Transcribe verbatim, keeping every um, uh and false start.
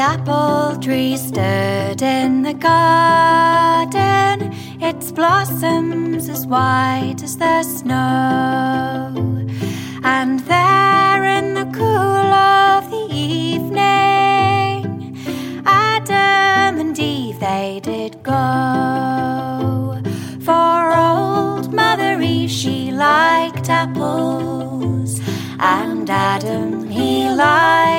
apple tree stood in the garden, its blossoms as white as the snow. And there in the cool of the evening, Adam and Eve they did go. For old Mother Eve, she liked apples, and Adam, he liked